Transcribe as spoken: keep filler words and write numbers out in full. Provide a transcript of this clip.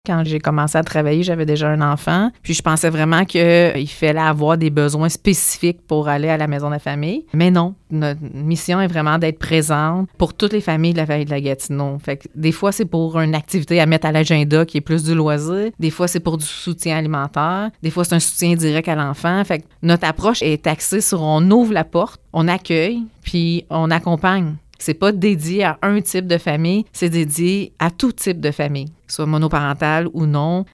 Quand j'ai commencé à travailler, j'avais déjà un enfant. Puis je pensais vraiment qu'il fallait avoir des besoins spécifiques pour aller à la maison de la famille. Mais non, notre mission est vraiment d'être présente pour toutes les familles de la vallée de la Gatineau. Fait que des fois, c'est pour une activité à mettre à l'agenda qui est plus du loisir. Des fois, c'est pour du soutien alimentaire. Des fois, c'est un soutien direct à l'enfant. Fait que notre approche est axée sur on ouvre la porte, on accueille, puis on accompagne. C'est pas dédié à un type de famille, c'est dédié à tout type de famille, soit monoparentale ou non.